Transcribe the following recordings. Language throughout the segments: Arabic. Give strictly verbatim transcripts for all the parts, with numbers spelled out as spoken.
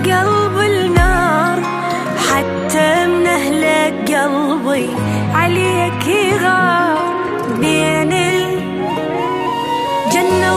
قلب النار، حتى من أهلك قلبي عليك يغار. بين الجنة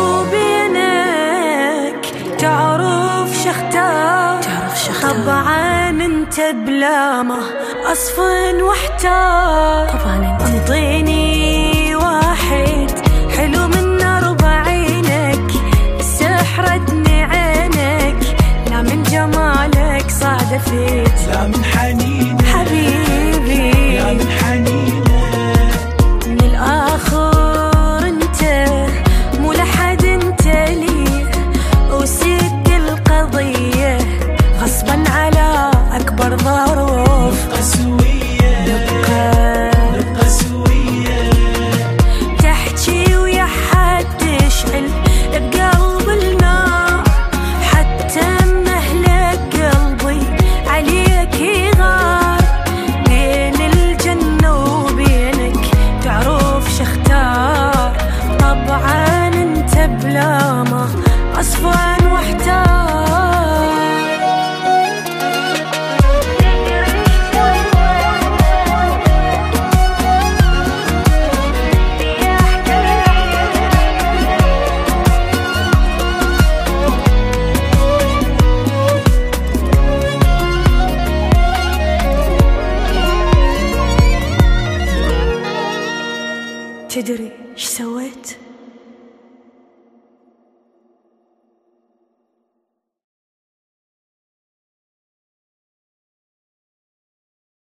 وبينك تعرف شختار، طبعا انت بلامه اصفن واحتار. طبعا انطيني واحد حلو من اربع عينك، سحرتني عينك، لا من جمالك صادفت، لا من حنينك حبيبي، لا من حنينك. من الاخر انت مو لحد انت لي، وسد القضية غصبا على اكبر ضار.